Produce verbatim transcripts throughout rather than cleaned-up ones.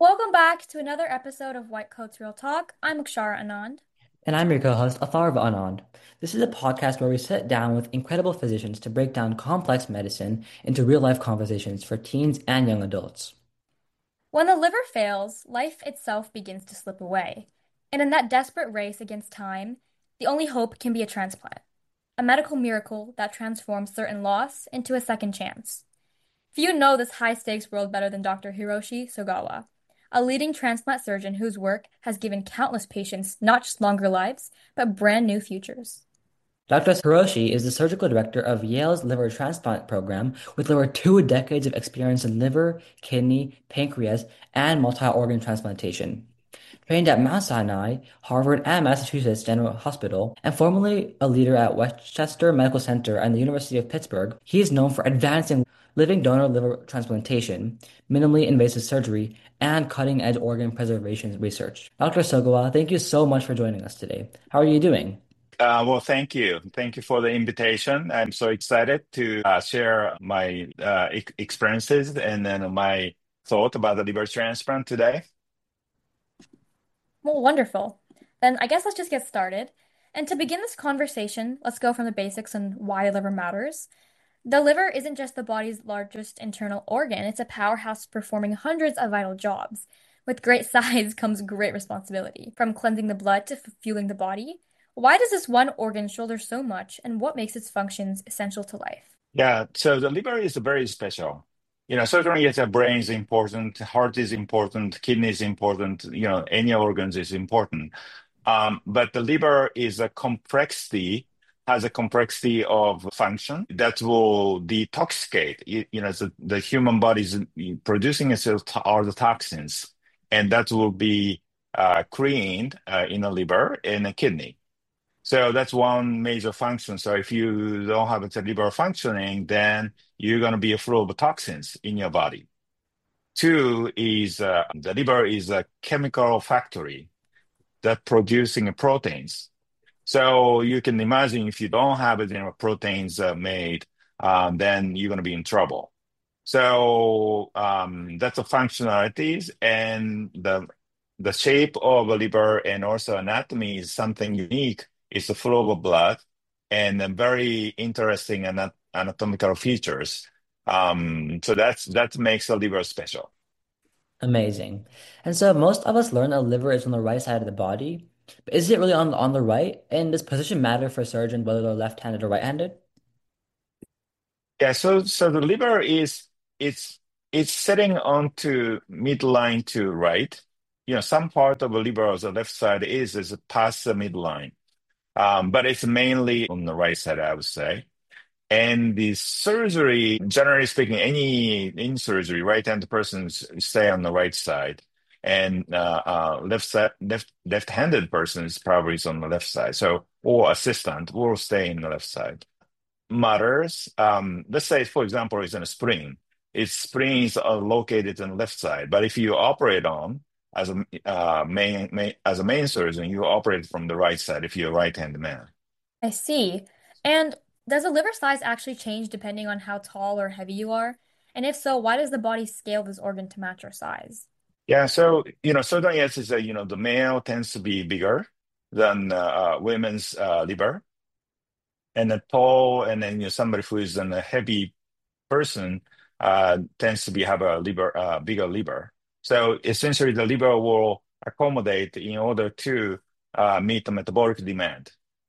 Welcome back to another episode of White Coats Real Talk. I'm Akshara Anand. And I'm your co-host, Atharva Anand. This is a podcast where we sit down with incredible physicians to break down complex medicine into real-life conversations for teens and young adults. When the liver fails, life itself begins to slip away. And in that desperate race against time, the only hope can be a transplant, a medical miracle that transforms certain loss into a second chance. Few know this high-stakes world better than Doctor Hiroshi Sogawa, a leading transplant surgeon whose work has given countless patients not just longer lives, but brand new futures. Doctor Hiroshi is the surgical director of Yale's liver transplant program with over two decades of experience in liver, kidney, pancreas, and multi-organ transplantation. Trained at Mount Sinai, Harvard, and Massachusetts General Hospital, and formerly a leader at Westchester Medical Center and the University of Pittsburgh, he is known for advancing living donor liver transplantation, minimally invasive surgery, and cutting-edge organ preservation research. Doctor Sogawa, thank you so much for joining us today. How are you doing? Uh, well, thank you. Thank you for the invitation. I'm so excited to uh, share my uh, e experiences and then my thought about the liver transplant today. Well, wonderful. Then I guess let's just get started. And to begin this conversation, let's go from the basics on why the liver matters. The liver isn't just the body's largest internal organ, it's a powerhouse performing hundreds of vital jobs. With great size comes great responsibility, from cleansing the blood to fueling the body. Why does this one organ shoulder so much, and what makes its functions essential to life? Yeah, so the liver is very special. You know, certainly yes, the brain is important, heart is important, kidney is important, you know, any organs is important. Um, but the liver is a complexity, has a complexity of function that will detoxicate. You, you know, the, the human body is producing itself are the toxins, and that will be uh, cleaned uh, in the liver and the kidney. So that's one major function. So if you don't have the liver functioning, then you're going to be full of toxins in your body. Two is uh, the liver is a chemical factory that producing proteins. So you can imagine if you don't have you know, proteins uh, made, um, then you're going to be in trouble. So um, that's the functionalities and the the shape of a liver and also anatomy is something unique. It's the flow of blood and a very interesting ana- anatomical features. Um, so that's that makes a liver special. Amazing. And so most of us learn that the liver is on the right side of the body, but is it really on on the right? And does position matter for surgeons whether they're left-handed or right-handed? Yeah, so so the liver is it's it's setting onto midline to right. You know, some part of the liver on the left side is is past the midline, um, but it's mainly on the right side, I would say. And the surgery, generally speaking, any in surgery, right-handed persons stay on the right side, and uh, uh, left side, left left-handed persons probably is on the left side. So, or assistant will stay in the left side matters. Um, let's say, for example, it's in a spring. Its springs are located on the left side, but if you operate on as a uh, main, main as a main surgeon, you operate from the right side if you're a right-handed man. I see. And does the liver size actually change depending on how tall or heavy you are? And if so, why does the body scale this organ to match your size? Yeah, so you know, certainly yes, is that you know the male tends to be bigger than uh, uh, women's uh, liver, and the tall, and then you know somebody who is a heavy person uh, tends to be have a liver, uh, bigger liver. So essentially, the liver will accommodate in order to uh, meet the metabolic demand.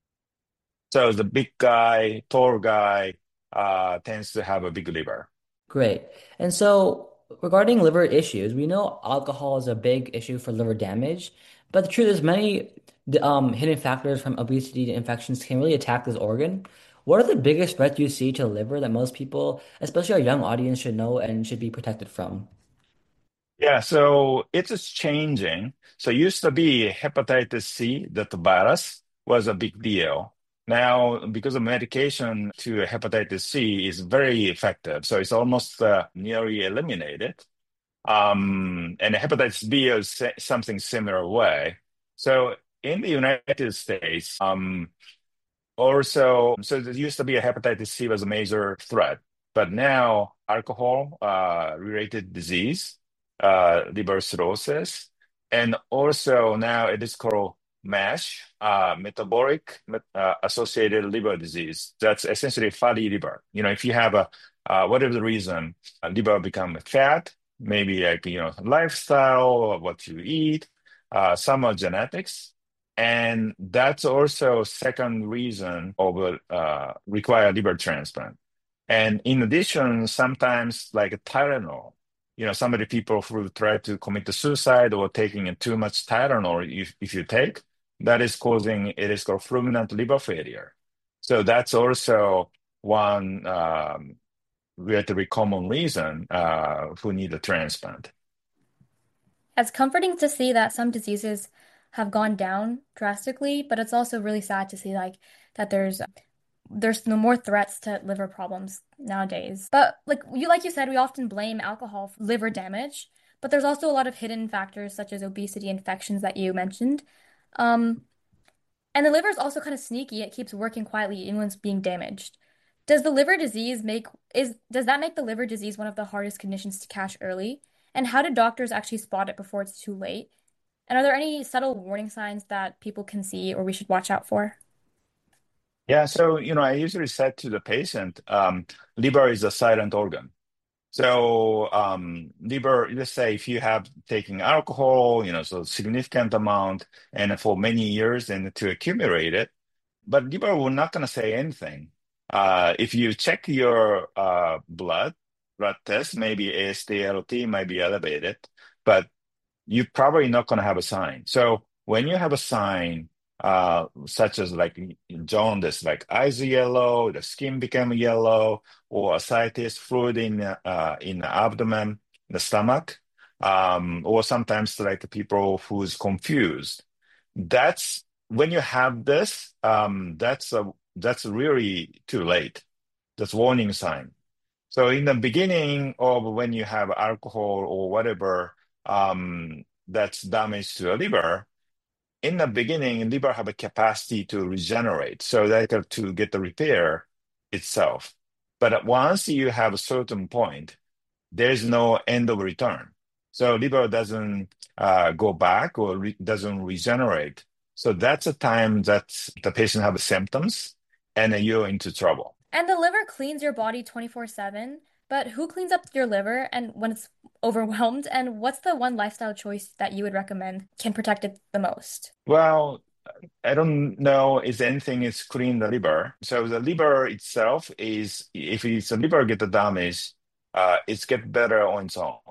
So the big guy, tall guy, uh, tends to have a big liver. Great. And so, regarding liver issues, we know alcohol is a big issue for liver damage, but the truth is, many um, hidden factors from obesity to infections can really attack this organ. What are the biggest threats you see to the liver that most people, especially our young audience, should know and should be protected from? Yeah, so it is changing. So it used to be hepatitis C, that the virus was a big deal. Now, because of medication to hepatitis C is very effective, so it's almost uh, nearly eliminated. Um, and hepatitis B is sa- something similar way. So in the United States, um, also, so there used to be a hepatitis C was a major threat, but now alcohol uh, related disease. uh, liver cirrhosis. And also now it is called MASH, uh, metabolic uh, associated liver disease. That's essentially fatty liver. You know, if you have a, uh, whatever the reason, uh, liver become fat, maybe like, you know, lifestyle or what you eat, uh, some are genetics. And that's also second reason of uh, require liver transplant. And in addition, sometimes like Tylenol, you know, some of the people who try to commit suicide or taking too much Tylenol, if, if you take, that is causing, it is called fulminant liver failure. So that's also one um, relatively common reason uh, who need a transplant. It's comforting to see that some diseases have gone down drastically, but it's also really sad to see like that there's there's no more threats to liver problems nowadays. But like you like you said, we often blame alcohol for liver damage, but there's also a lot of hidden factors such as obesity, infections that you mentioned. Um, and the liver is also kind of sneaky. It keeps working quietly even when it's being damaged. Does the liver disease make is does that make the liver disease one of the hardest conditions to catch early? And how do doctors actually spot it before it's too late? And are there any subtle warning signs that people can see or we should watch out for? Yeah, so, you know, I usually said to the patient, um, liver is a silent organ. So, um, liver, let's say if you have taken alcohol, you know, so significant amount and for many years and to accumulate it, but liver will not going to say anything. Uh, if you check your uh, blood, blood test, maybe A S T L T might be elevated, but you're probably not going to have a sign. So when you have a sign, uh, such as like jaundice, like eyes are yellow, the skin become yellow, or ascites, fluid in uh, in the abdomen, the stomach, um, or sometimes like people who's confused. That's when you have this. Um, that's a that's really too late. That's warning sign. So in the beginning of when you have alcohol or whatever um, that's damage to the liver, in the beginning, liver have a capacity to regenerate, so that uh, to get the repair itself. But once you have a certain point, there's no end of return. So liver doesn't uh, go back or re doesn't regenerate. So that's a time that the patient have symptoms and then you're into trouble. And the liver cleans your body twenty-four seven, but who cleans up your liver and when it's overwhelmed? And what's the one lifestyle choice that you would recommend can protect it the most? Well, I don't know if anything is clean the liver. So the liver itself is, if it's the liver get the damage, uh, it's get better on its own.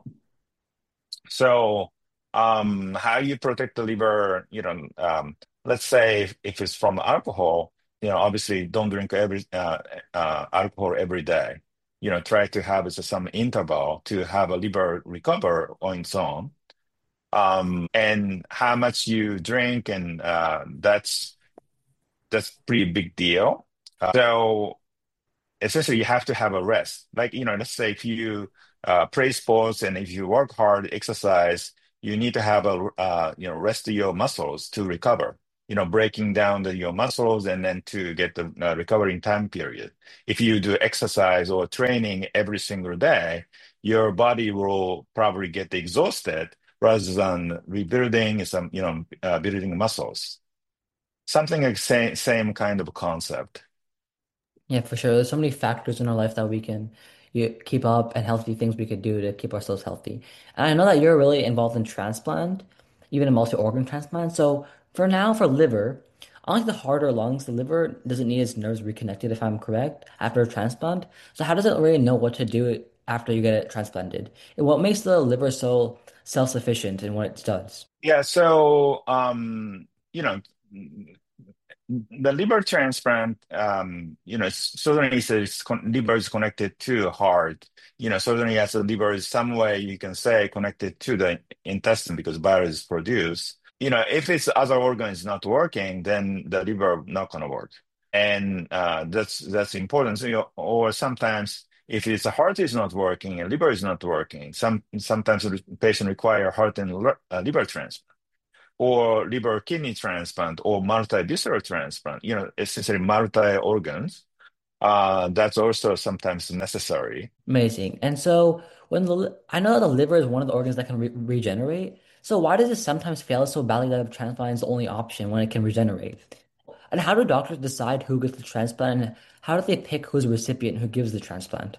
So, um, how you protect the liver, you know, um, let's say if, if it's from alcohol, you know, obviously don't drink every uh, uh, alcohol every day. You know, try to have some interval to have a liver recover on its own. Um, and how much you drink, and uh, that's that's pretty big deal. Uh, so essentially you have to have a rest. Like, you know, let's say if you uh, play sports and if you work hard, exercise, you need to have a, uh, you know, rest your muscles to recover, you know, breaking down the, your muscles and then to get the uh, recovering time period. If you do exercise or training every single day, your body will probably get exhausted rather than rebuilding some, you know, uh, building muscles. Something like same, same kind of concept. Yeah, for sure. There's so many factors in our life that we can you, keep up and healthy things we could do to keep ourselves healthy. And I know that you're really involved in transplant, even in multi-organ transplant. So for now, for liver, unlike the heart or lungs, the liver doesn't need its nerves reconnected, if I'm correct, after a transplant. So how does it really know what to do after you get it transplanted? And what makes the liver so self-sufficient in what it does? Yeah, so um, you know, the liver transplant, um, you know, certainly says con liver is connected to heart. You know, certainly as the liver is some way you can say connected to the intestine because bile is produced. You know, if its other organ is not working, then the liver not gonna work, and uh, that's that's important. So, you know, or sometimes if it's the heart is not working and liver is not working, some sometimes the patient require heart and uh, liver transplant or liver kidney transplant or multi-visceral transplant, you know, essentially multi-organs. Uh, that's also sometimes necessary. Amazing. And so when the li- I know that the liver is one of the organs that can re regenerate. So why does it sometimes fail so badly that a transplant is the only option when it can regenerate? And how do doctors decide who gets the transplant? And how do they pick who's a recipient who gives the transplant?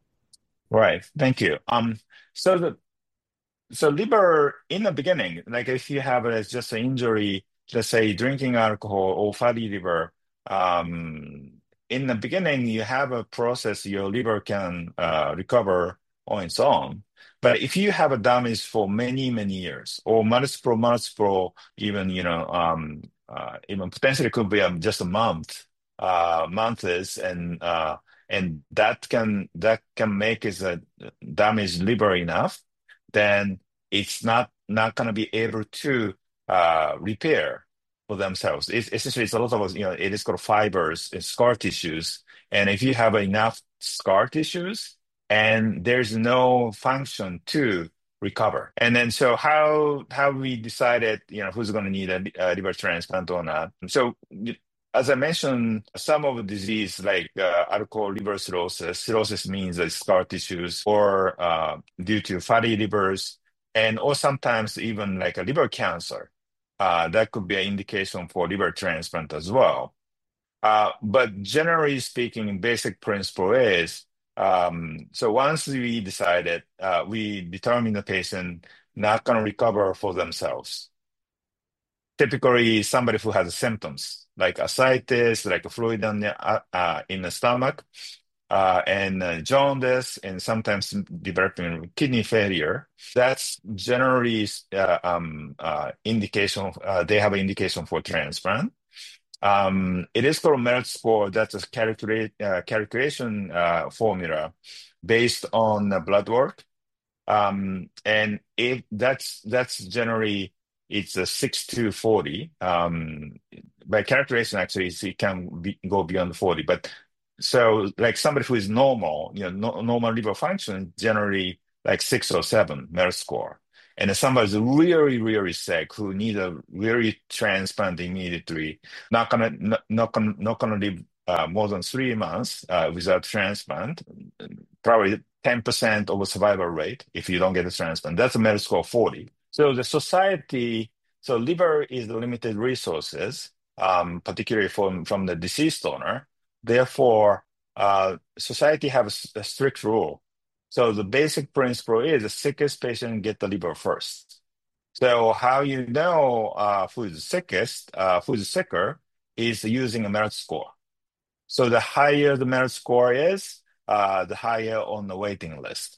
Right. Thank you. Um, so the So liver in the beginning, like if you have a, just an injury, let's say drinking alcohol or fatty liver, um, in the beginning you have a process your liver can uh, recover on its own. But if you have a damage for many, many years or multiple, multiple, even, you know, um, uh, even potentially could be um, just a month, uh, months, and uh, and that can that can make it a damaged liver enough, then it's not not going to be able to uh, repair for themselves. It's essentially it's a lot of you know it is called fibers, it's scar tissues, and if you have enough scar tissues and there's no function to recover, and then so how how we decided you know who's going to need a, a liver transplant or not. So as I mentioned, some of the disease like uh, alcohol liver cirrhosis, cirrhosis means that scar tissues, or uh, due to fatty livers, and or sometimes even like a liver cancer. Uh, that could be an indication for liver transplant as well. Uh, but generally speaking, basic principle is um, so once we decided, uh, we determine the patient not going to recover for themselves. Typically, somebody who has symptoms like ascites, like fluid in the, uh, uh, in the stomach, uh, and uh, jaundice, and sometimes developing kidney failure. That's generally uh, um, uh, indication. Uh, they have an indication for transplant. Um, it is called MERIT score. That's a calculate, uh, calculation uh, formula based on uh, blood work. Um, and if that's that's generally it's a six to forty. Um, by calculation, actually, it's- it can be, go beyond forty. But so, like somebody who is normal, you know, no, normal liver function, generally like six or seven MERS score. And if somebody's really, really sick who need a really transplant immediately, not gonna not, not gonna not gonna live uh, more than three months uh, without transplant, probably ten percent of a survival rate if you don't get a transplant. That's a MERS score of forty. So the society, so liver is the limited resources, um, particularly from, from the deceased donor. Therefore, uh, society has a, a strict rule. So the basic principle is the sickest patient get the liver first. So how you know uh, who is sickest, uh, who is sicker, is using a MERIT score. So the higher the MERIT score is, uh, the higher on the waiting list.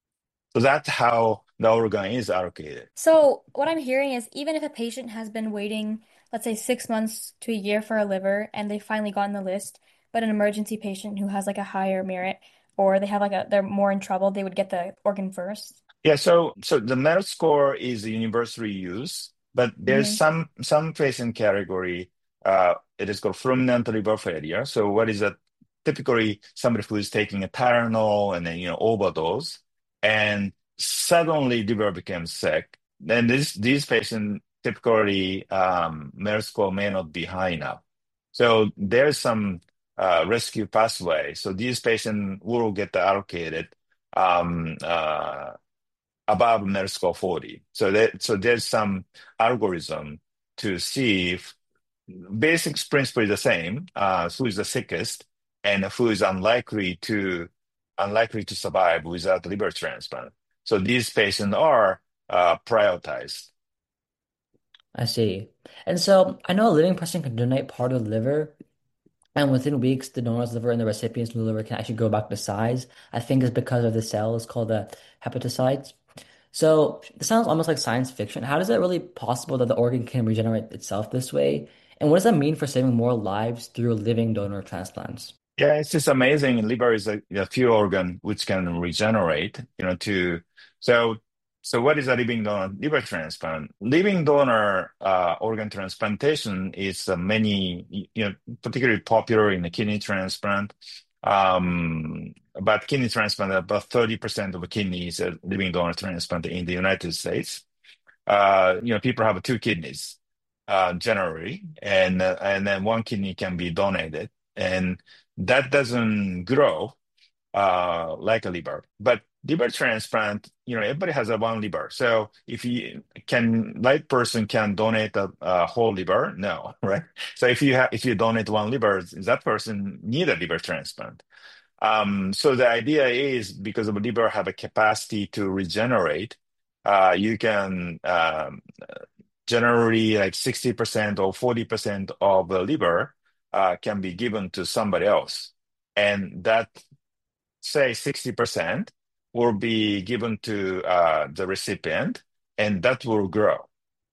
So that's how the organ is allocated. So what I'm hearing is even if a patient has been waiting, let's say six months to a year for a liver and they finally got on the list, but an emergency patient who has like a higher merit or they have like a they're more in trouble, they would get the organ first. Yeah, so so the MERIT score is universally used, but there's Hmm. some some patient category. Uh, it is called fulminant liver failure. So what is that? Typically, somebody who is taking a Tylenol and then you know overdose, and suddenly liver becomes sick. Then this these patients typically um, MERIT score may not be high enough. So there's some uh, rescue pathway. So these patients will get allocated. Um, uh, above MERS score forty. So that so there's some algorithm to see if basic principle is the same, uh, who is the sickest and who is unlikely to unlikely to survive without liver transplant. So these patients are uh, prioritized. I see. And so I know a living person can donate part of the liver, and within weeks, the donor's liver and the recipient's liver can actually go back to size. I think it's because of the cells called the hepatocytes. So this sounds almost like science fiction. How is it really possible that the organ can regenerate itself this way? And what does that mean for saving more lives through living donor transplants? Yeah, it's just amazing. Liver is a, a few organ which can regenerate, you know, to so so what is a living donor liver transplant? Living donor uh, organ transplantation is uh, many, you know, particularly popular in the kidney transplant. Um, but kidney transplant, about thirty percent of the kidneys are living donor transplant in the United States. Uh, you know, people have two kidneys uh, generally, and uh, and then one kidney can be donated, and that doesn't grow uh, like a liver. But liver transplant, you know, everybody has a one liver. So if you can, right person can donate a, a whole liver? No, right? So if you have, if you donate one liver, that person need a liver transplant. Um, so the idea is because the liver have a capacity to regenerate, uh, you can um, generally like sixty percent or forty percent of the liver uh, can be given to somebody else. And that, say, sixty percent will be given to uh, the recipient, and that will grow.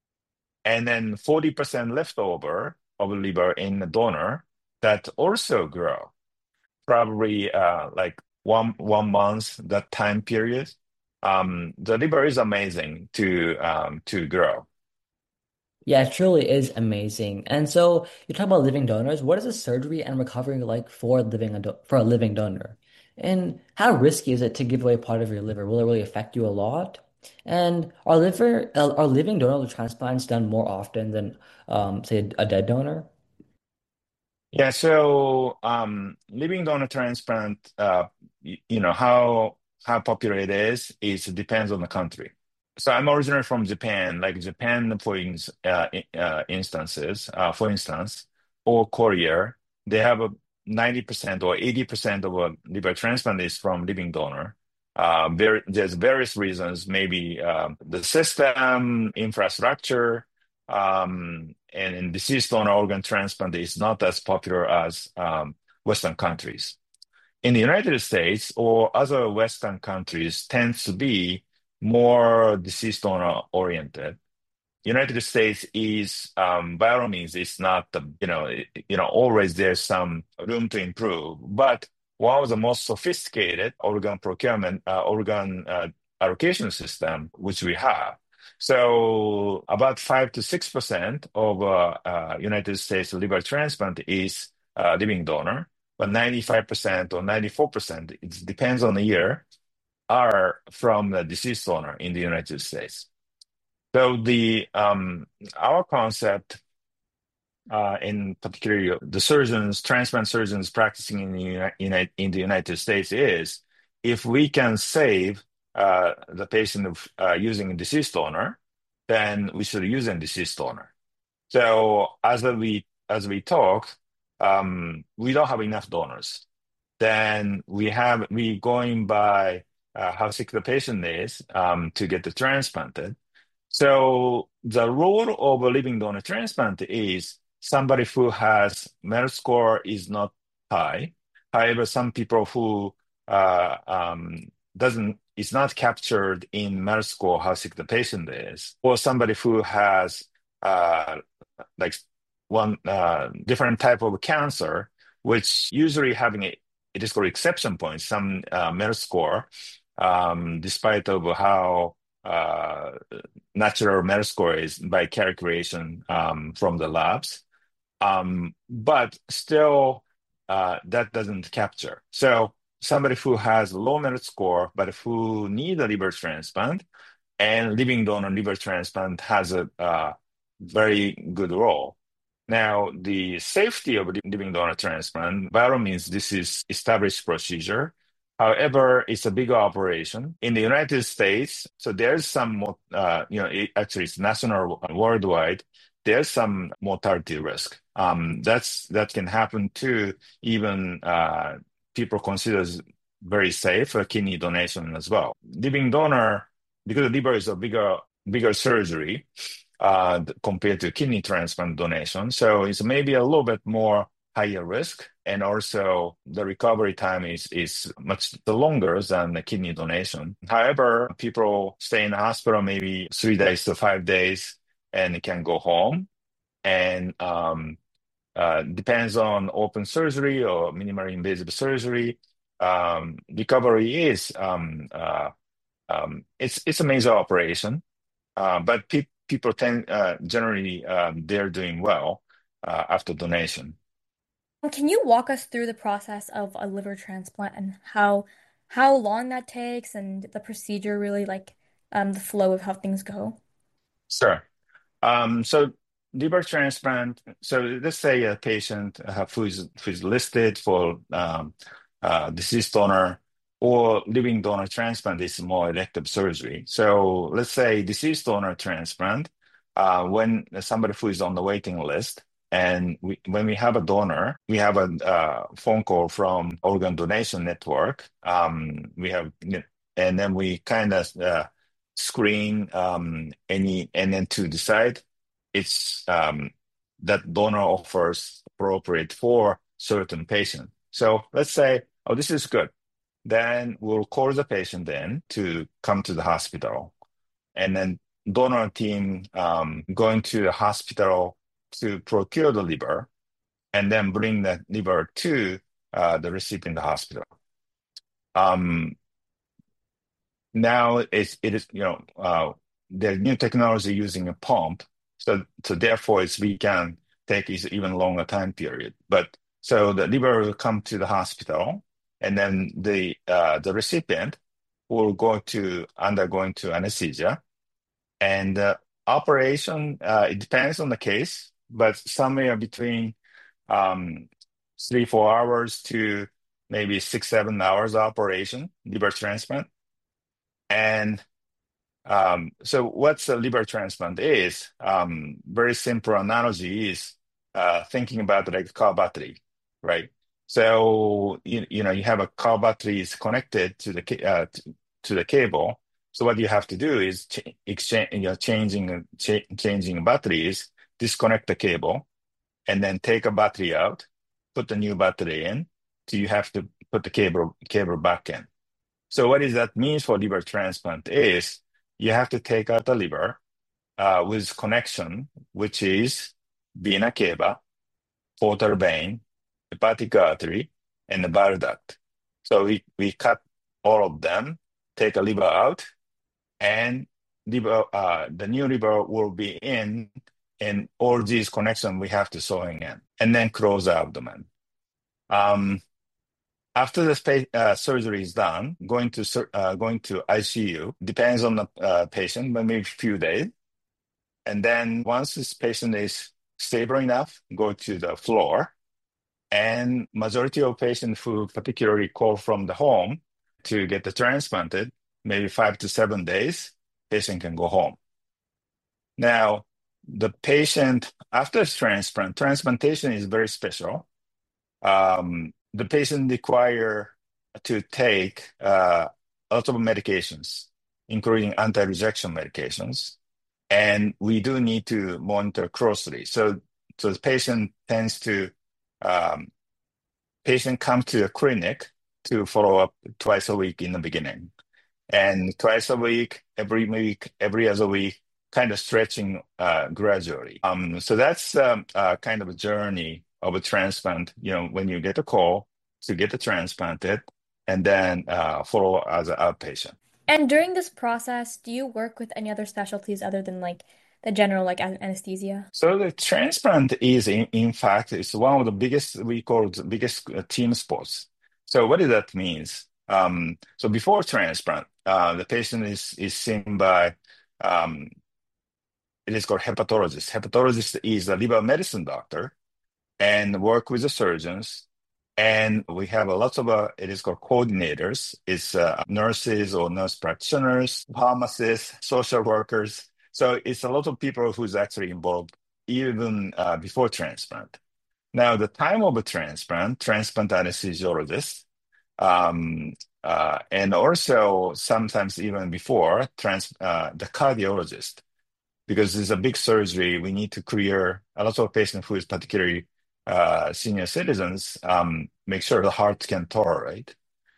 And then forty percent leftover of the liver in the donor that also grow. Probably uh, like one one month, that time period. Um, the liver is amazing to um, to grow. Yeah, it truly is amazing. And so you talk about living donors. What is the surgery and recovery like for living a do for a living donor? And how risky is it to give away part of your liver? Will it really affect you a lot? And are liver uh, are living donor transplants done more often than um, say a dead donor? Yeah, so um, living donor transplant, uh, y- you know, how how popular it is, is depends on the country. So I'm originally from Japan, like Japan, for ins uh, i- uh, instances, uh, for instance, or Korea, they have a ninety percent or eighty percent of a liver transplant is from living donor. Uh, there, there's various reasons, maybe um, the system, infrastructure, um, and in deceased donor organ transplant is not as popular as um, Western countries. In the United States or other Western countries tends to be more deceased donor oriented. United States is, um, by all means, it's not the, you know, it- you know, always there's some room to improve. But one of the most sophisticated organ procurement, uh, organ uh, allocation system, which we have. So about five to six percent of uh, uh, United States liver transplant is uh, living donor, but ninety-five percent or ninety-four percent, it depends on the year, are from the deceased donor in the United States. So the um, our concept, uh, in particular, the surgeons, transplant surgeons practicing in the Uni- Uni- in the United States is if we can save uh, the patient of uh, using a deceased donor, then we should use a deceased donor. So as we as we talk, um, we don't have enough donors. Then we have we going by uh, how sick the patient is um, to get the transplanted. So the role of a living donor transplant is somebody who has MERS score is not high. However, some people who uh, um, doesn't is not captured in MERS score how sick the patient is, or somebody who has uh, like one uh, different type of cancer, which usually having a it is called exception points, some uh, MERS score, um, despite of how uh, natural metal score is by calculation um, from the labs. Um, but still, uh, that doesn't capture. So somebody who has low merit score, but who need a liver transplant and living donor liver transplant has a uh, very good role. Now, the safety of living donor transplant, by all means, this is established procedure. However, it's a bigger operation in the United States. So there's some, mo- uh, you know, it, actually it's national, uh, worldwide. There's some mortality risk. Um, that's that can happen to even uh, people considered very safe uh, kidney donation as well. Living donor, because the liver is a bigger bigger surgery uh, compared to kidney transplant donation. So it's maybe a little bit more higher risk. And also the recovery time is, is much longer than the kidney donation. However, people stay in the hospital maybe three days to five days and can go home. And um, uh, depends on open surgery or minimally invasive surgery. Um, recovery is um, uh, um, it's it's a major operation, uh, but pe people tend uh, generally um, they're doing well uh, after donation. Can you walk us through the process of a liver transplant and how how long that takes and the procedure really like um the flow of how things go? Sure. Um, so liver transplant. So let's say a patient uh, who is who is listed for um, uh, deceased donor. or living donor transplant is more elective surgery. So let's say deceased donor transplant, uh, when somebody who is on the waiting list, and we, when we have a donor, we have a uh, phone call from organ donation network. Um, we have, and then we kind of uh, screen um, any, and then to decide it's um, that donor offers appropriate for certain patient. So let's say, oh, this is good. Then we'll call the patient in to come to the hospital. And then donor team um, going to the hospital to procure the liver and then bring the liver to uh, the recipient hospital. Um, now it's, it is, you know, uh, the new technology using a pump. So, so therefore it's, we can take is even longer time period. But so the liver will come to the hospital and then the, uh, the recipient will go to undergoing to anesthesia and uh, operation, uh, it depends on the case, but somewhere between um, three, four hours to maybe six, seven hours operation, liver transplant. And um, so what's a liver transplant is, um, very simple analogy is uh, thinking about like car battery, right? So, you, you know, you have a car battery is connected to the, ca- uh, to, to the cable. So what you have to do is ch exchange, you know, changing, ch changing batteries, disconnect the cable, and then take a battery out, put the new battery in. So you have to put the cable, cable back in. So what does that mean for liver transplant is you have to take out the liver uh, with connection, which is vena cava, portal vein, hepatic artery, and the bile duct. So we, we cut all of them, take a liver out, and liver, uh, the new liver will be in, and all these connections we have to sewing in, and then close the abdomen. Um, After the spa- uh, surgery is done, going to sur- uh, going to I C U depends on the uh, patient, but maybe a few days. And then once this patient is stable enough, go to the floor. And majority of patients who particularly call from the home to get the transplanted, maybe five to seven days, patient can go home. Now, the patient after transplant, transplantation is very special. Um, the patient require to take uh, a lot of medications, including anti-rejection medications, and we do need to monitor closely. So, so the patient tends to um, patient come to a clinic to follow up twice a week in the beginning, and twice a week, every week, every other week, kind of stretching uh, gradually. Um, so that's um, uh, kind of a journey of a transplant. You know, when you get a call to get the transplanted, and then uh, follow as an outpatient. And during this process, do you work with any other specialties other than like the general like an- anesthesia? So the transplant is, in, in fact, it's one of the biggest, we call it the biggest uh, team sports. So what does that mean? Um, so before transplant, uh, the patient is, is seen by, um, it is called hepatologist. Hepatologist is a liver medicine doctor and work with the surgeons. And we have a lot of, uh, it is called coordinators. It's uh, nurses or nurse practitioners, pharmacists, social workers. So it's a lot of people who's actually involved even uh, before transplant. Now, the time of a transplant, transplant anesthesiologist, um, uh, and also sometimes even before, trans, uh, the cardiologist, because it's a big surgery. We need to clear a lot of patients who is particularly uh, senior citizens, um, make sure the heart can tolerate.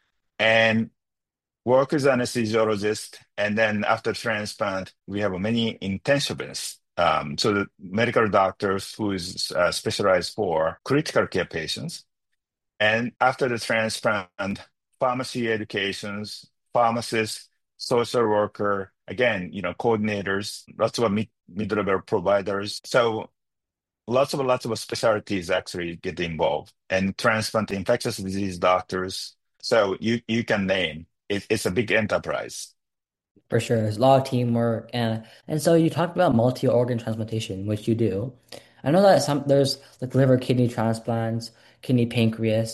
And work as anesthesiologist. And then after transplant, we have many intensivists. Um, so the medical doctors who is uh, specialized for critical care patients. And after the transplant, pharmacy educations, pharmacists, social worker, again, you know, coordinators, lots of mid, mid-level providers. So lots of lots of specialties actually get involved, and transplant infectious disease doctors. So you you can name it, it's a big enterprise. For sure. There's a lot of teamwork and and so you talked about multi-organ transplantation, which you do. I know that some there's like liver kidney transplants, kidney pancreas.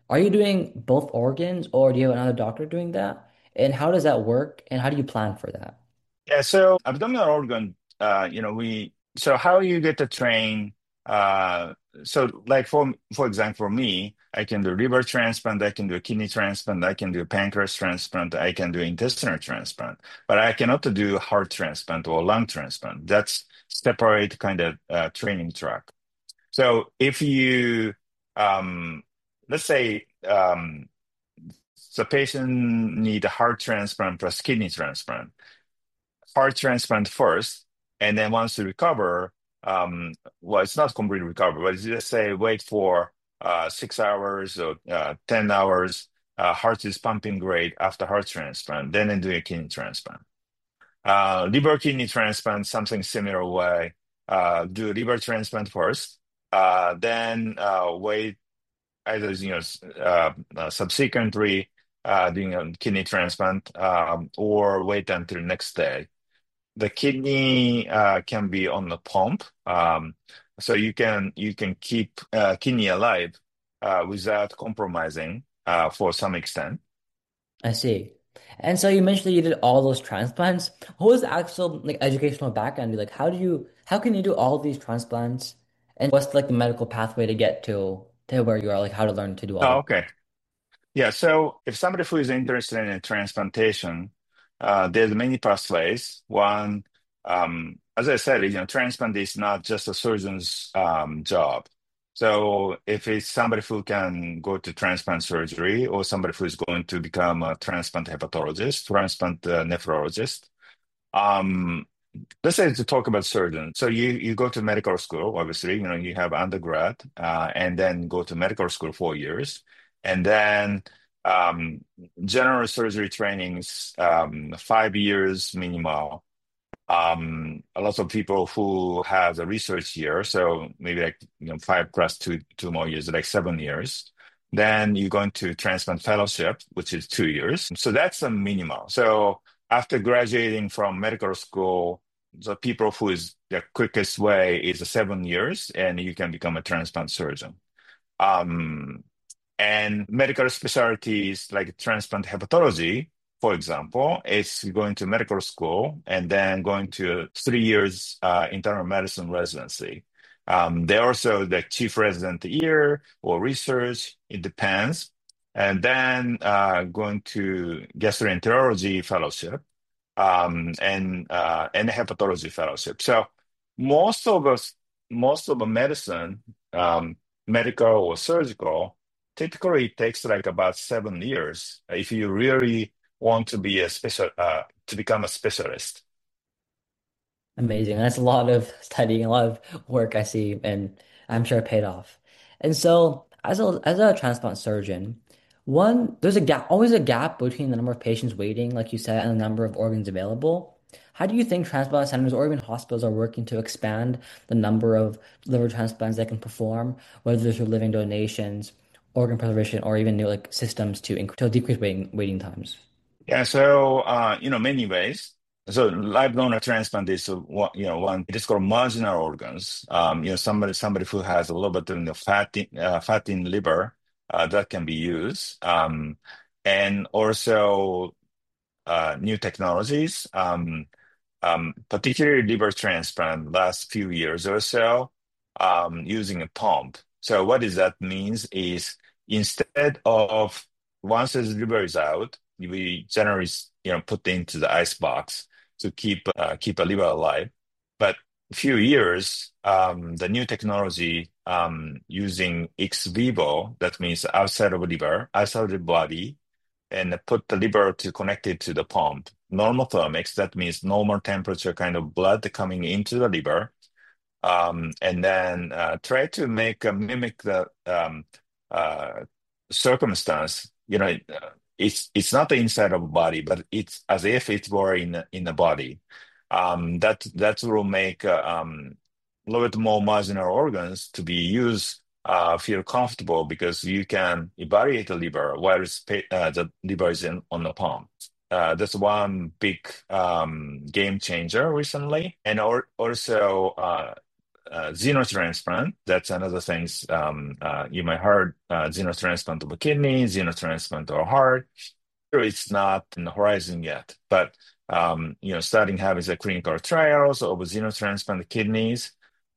Are you doing both organs or do you have another doctor doing that? And how does that work? And how do you plan for that? Yeah, so abdominal organ, uh, you know, we so how you get to train, uh, so like for for example, for me, I can do liver transplant, I can do a kidney transplant, I can do a pancreas transplant, I can do intestinal transplant, but I cannot do heart transplant or lung transplant. That's separate kind of uh, training track. So if you, um, let's say, um, the patient need a heart transplant plus kidney transplant heart transplant first, and then once you recover, um, well, it's not complete recovery, but just say wait for uh, six hours or uh, ten hours, uh, heart is pumping great after heart transplant, then do a kidney transplant. Uh, liver kidney transplant, something similar way. Uh, do liver transplant first, uh, then uh, wait either you know s- uh, uh, subsequently uh, doing a kidney transplant um, or wait until next day the kidney uh, can be on the pump, um, so you can you can keep uh, kidney alive uh, without compromising uh, for some extent. I see. And so you mentioned that you did all those transplants. What was the actual like educational background? Like how do you how can you do all these transplants? And what's like the medical pathway to get to to where you are, like how to learn to do all Oh, of okay. Yeah, so if somebody who is interested in a transplantation, uh, there's many pathways. One, um, as I said, you know, transplant is not just a surgeon's um, job. So if it's somebody who can go to transplant surgery or somebody who is going to become a transplant hepatologist, transplant uh, nephrologist, um, let's say to talk about surgeon. So you you go to medical school, obviously, you know, you have undergrad, uh, and then go to medical school four years, and then um, general surgery trainings, um, five years minimal. Um, a lot of people who have the research year, so maybe like you know five plus two two more years, like seven years. Then you go into transplant fellowship, which is two years. So that's a minimal. So after graduating from medical school, the people who is the quickest way is seven years, and you can become a transplant surgeon. Um, and medical specialties like transplant hepatology, for example, is going to medical school and then going to three years uh, internal medicine residency. Um, they also the chief resident year or research, it depends. And then uh, going to gastroenterology fellowship um, and uh, and hepatology fellowship. So most of us, most of the medicine, um, medical or surgical, typically it takes like about seven years if you really want to be a special uh, to become a specialist. Amazing. That's a lot of studying, a lot of work I see, and I'm sure it paid off. And so, as a as a transplant surgeon, one there's a gap, always a gap between the number of patients waiting, like you said, and the number of organs available. How do you think transplant centers or even hospitals are working to expand the number of liver transplants they can perform, whether they're through living donations, organ preservation, or even new like systems to inc to decrease waiting waiting times? Yeah, so uh, you know, many ways. So live donor transplant is uh, one, you know, one. It is called marginal organs. Um, you know, somebody somebody who has a little bit of you know, fat in, uh, fat in liver uh, that can be used, um, and also uh, new technologies. Um, um, particularly liver transplant last few years or so, um, using a pump. So what does that means is instead of once the liver is out, we generally you know put into the ice box to keep uh, keep a liver alive. But a few years, um, the new technology um, using ex vivo, that means outside of liver, outside of the body, and put the liver to connect it to the pump. Normothermics, that means normal temperature kind of blood coming into the liver, um, and then uh, try to make uh, mimic the um, uh, circumstance. You know, uh, it's it's not the inside of the body, but it's as if it were in in the body. Um, that that will make uh, um, a little bit more marginal organs to be used. Uh, feel comfortable because you can evaluate the liver while it's pa- uh, the liver is in, on the pump. Uh, that's one big um, game changer recently, and or, also uh, uh, xenotransplant. That's another thing. Um, uh, you might heard uh, xenotransplant of a kidney, xenotransplant of a heart. Sure, it's not in the horizon yet, but um, you know, starting having the clinical trials of xenotransplant kidneys.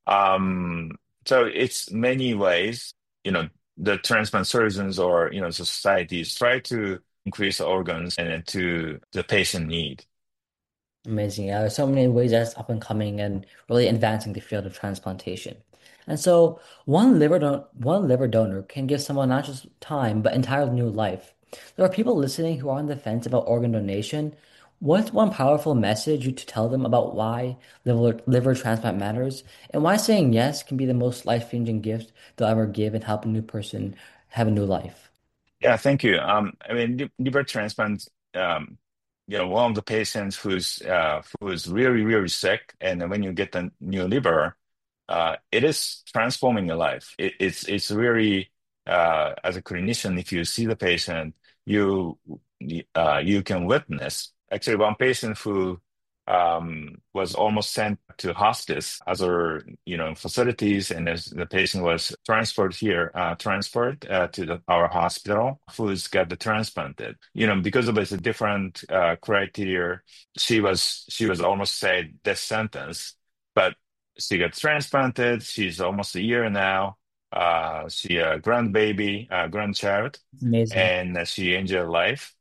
Um, so it's many ways, you know, the transplant surgeons or you know societies try to increase organs and to the patient need. Amazing. Yeah, there's so many ways that's up and coming and really advancing the field of transplantation. And so one liver don one liver donor can give someone not just time, but entirely new life. There are people listening who are on the fence about organ donation. What's one powerful message you to tell them about why liver liver transplant matters and why saying yes can be the most life-changing gift they'll ever give and help a new person have a new life? Yeah, thank you. Um, I mean, li- liver transplant, um, you know, one of the patients who's uh, who is really, really sick, and when you get the new liver, uh, it is transforming your life. It, it's it's really uh, as a clinician, if you see the patient, you uh, you can witness. Actually, one patient who um, was almost sent to hospice, other you know facilities, and as the patient was transferred here, uh, transferred uh, to the, our hospital, who's got the transplanted. You know, because of its different uh, criteria, she was she was almost said death sentence, but she got transplanted. She's almost a year now. Uh, she a grandbaby, uh, grandchild, Amazing. and uh, she enjoyed life.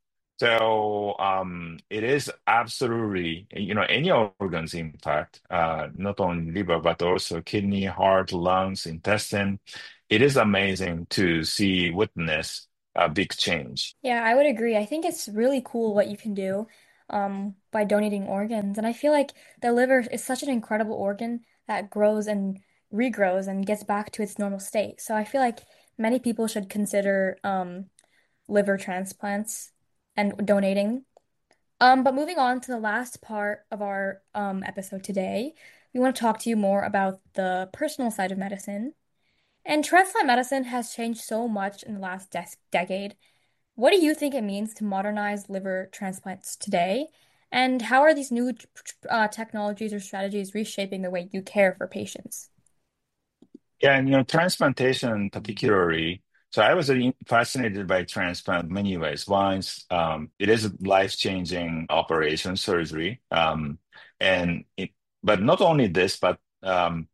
So um, it is absolutely, you know, any organs, in fact, uh, not only liver, but also kidney, heart, lungs, intestine. It is amazing to see, witness a big change. Yeah, I would agree. I think it's really cool what you can do um, by donating organs. And I feel like the liver is such an incredible organ that grows and regrows and gets back to its normal state. So I feel like many people should consider um, liver transplants and donating. Um, but moving on to the last part of our um, episode today, we want to talk to you more about the personal side of medicine. And transplant medicine has changed so much in the last des decade. What do you think it means to modernize liver transplants today? And how are these new uh, technologies or strategies reshaping the way you care for patients? Yeah, and you know, transplantation particularly. So I was uh, fascinated by transplant many ways. One is um, it is a life-changing operation, surgery, um, and it, but not only this, but um,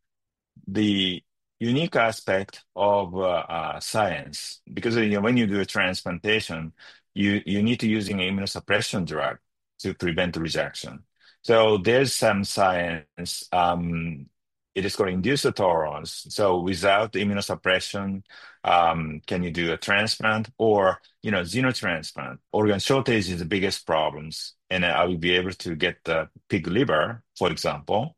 the unique aspect of uh, uh, science, because you know, when you do a transplantation, you you need to using immunosuppression drug to prevent rejection. So there's some science. Um, it is called induced tolerance. So without immunosuppression, um, can you do a transplant or you know xenotransplant? Organ shortage is the biggest problems, and I will be able to get the pig liver, for example.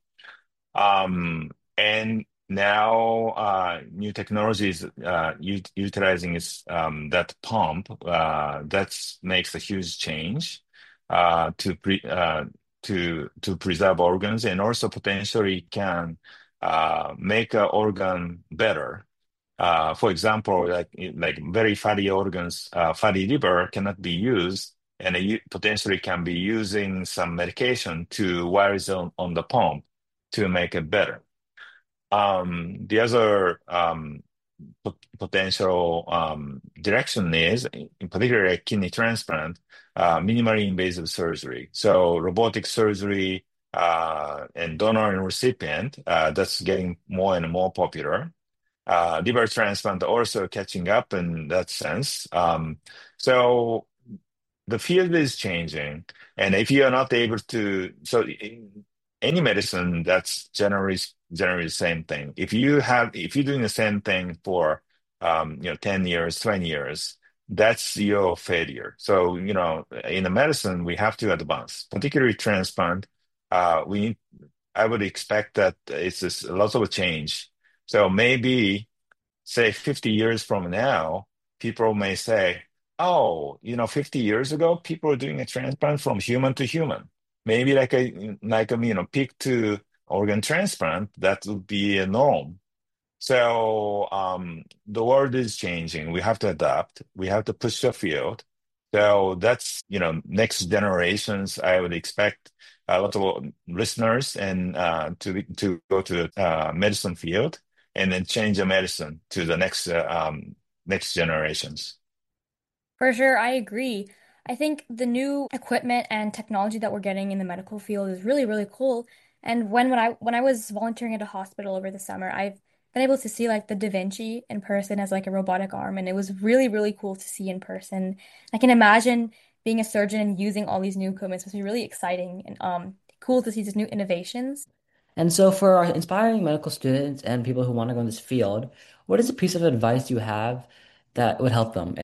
Um, and now uh, new technologies uh, ut utilizing is um, that pump uh, that makes a huge change uh, to pre uh, to to preserve organs and also potentially can uh, make an organ better. Uh, for example, like like very fatty organs, uh, fatty liver cannot be used, and it potentially can be using some medication to wires on, on the pump to make it better. Um, the other um, pot- potential um, direction is, in particular, like kidney transplant, uh, minimally invasive surgery. So robotic surgery uh, and donor and recipient, uh, that's getting more and more popular. Uh, liver transplant also catching up in that sense. Um, so the field is changing, and if you are not able to, so in any medicine, that's generally generally the same thing. If you have, if you're doing the same thing for, um, you know, ten years, twenty years, that's your failure. So, you know, in the medicine, we have to advance, particularly transplant. Uh, we need, I would expect that it's just a lot of change. So maybe say fifty years from now, people may say, oh, you know, fifty years ago, people were doing a transplant from human to human. Maybe like a like a you know pig to organ transplant, that would be a norm. So um, the world is changing. We have to adapt. We have to push the field. So that's, you know, next generations, I would expect a lot of listeners and uh, to to go to the uh, medicine field and then change the medicine to the next uh, um, next generations. For sure, I agree. I think the new equipment and technology that we're getting in the medical field is really, really cool. And when when I when I was volunteering at a hospital over the summer, I've been able to see like the Da Vinci in person as like a robotic arm, and it was really, really cool to see in person. I can imagine being a surgeon and using all these new equipment must be really exciting and um cool to see these new innovations. And so, for our inspiring medical students and people who want to go in this field, what is a piece of advice you have that would help them?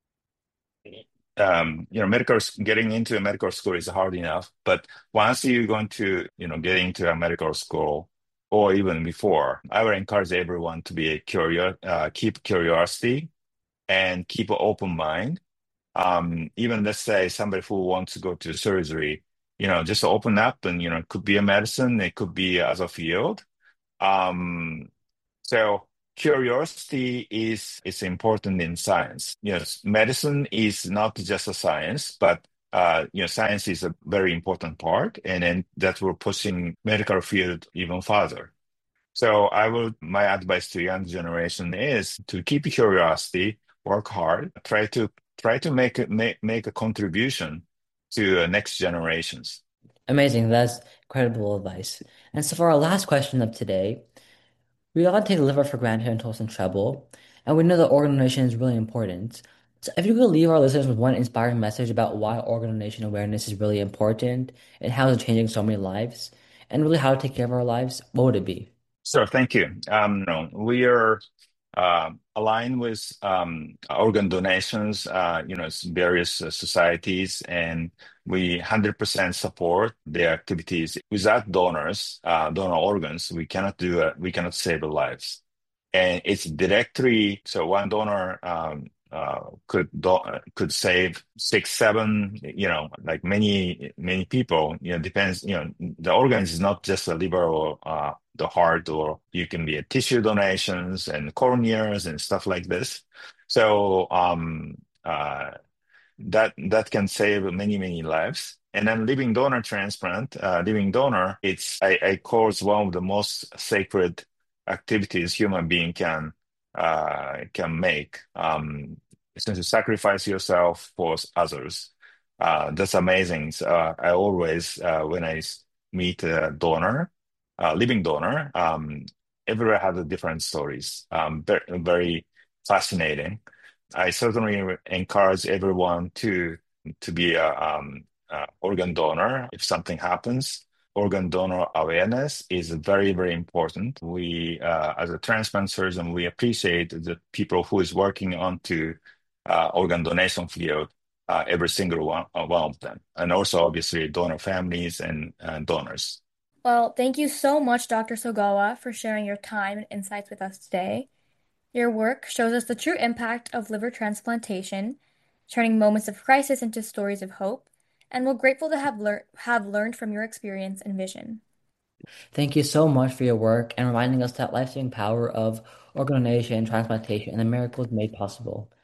Um, you know, medical getting into a medical school is hard enough, but once you're going to, you know, get into a medical school or even before, I would encourage everyone to be a curious, uh, keep curiosity and keep an open mind. Um, even let's say somebody who wants to go to surgery, you know, just open up and, you know, it could be a medicine, it could be as a field. Um, so curiosity is is important in science. Yes, medicine is not just a science, but uh, you know, science is a very important part, and then that we're pushing medical field even further. So I would, my advice to young generation is to keep curiosity, work hard, try to try to make a, make make a contribution to uh, next generations. Amazing. That's incredible advice. And so, for our last question of today, we often take the liver for granted until it's in trouble, and we know that organ donation is really important. So, if you could leave our listeners with one inspiring message about why organ donation awareness is really important and how it's changing so many lives, and really how to take care of our lives, what would it be? So thank you. Um, no, we are uh, aligned with um, organ donations, uh, you know, various uh, societies, and we one hundred percent support their activities. Without donors, uh, donor organs, we cannot do it. We cannot save lives. And it's directly, so one donor um, uh, could do, could save six, seven, you know, like many many people. You know, depends. You know, the organs is not just the liver or uh, the heart, or you can be a tissue donations and corneas and stuff like this. So um, uh, that that can save many many lives. And then living donor transplant, uh, living donor, it's I, I call it one of the most sacred activities human being can uh, can make. Um, since you sacrifice yourself for others, uh, that's amazing. So, uh, I always uh, when I s- meet a donor, uh, living donor, um, everyone has a different stories. Um, very, very fascinating. I certainly encourage everyone to to be a um, uh, organ donor if something happens. Organ donor awareness is very, very important. We, uh, as a transplant surgeon, we appreciate the people who is working on to uh, organ donation field, uh, every single one, uh, one of them, and also obviously donor families and uh, donors. Well, thank you so much, Doctor Sogawa, for sharing your time and insights with us today. Your work shows us the true impact of liver transplantation, turning moments of crisis into stories of hope, and we're grateful to have lear have learned from your experience and vision. Thank you so much for your work and reminding us that life-saving power of organ donation, transplantation, and the miracles made possible.